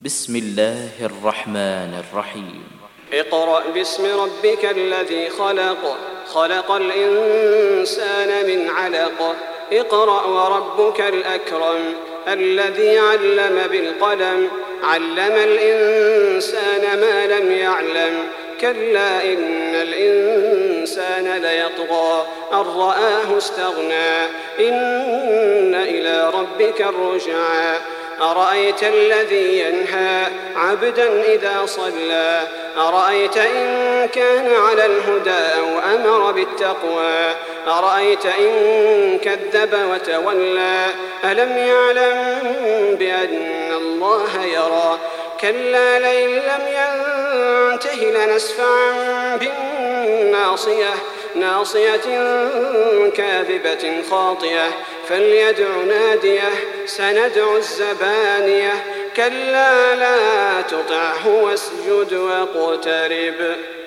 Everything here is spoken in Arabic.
بسم الله الرحمن الرحيم. اقرأ باسم ربك الذي خلق، خلق الإنسان من علق. اقرأ وربك الأكرم الذي علم بالقلم، علم الإنسان ما لم يعلم. كلا إن الإنسان ليطغى أن رآه استغنى، إن إلى ربك الرجعى. أرأيت الذي ينهى عبدا إذا صلى، أرأيت إن كان على الهدى أو أمر بالتقوى، أرأيت إن كذب وتولى. ألم يعلم بأن الله يرى. كلا لئن لم ينته لنسفعا بالناصية، ناصية كاذبة خاطئة، فليدع ناديه. سندع الزبانية. كلا لا تطعه واسجد واقترب.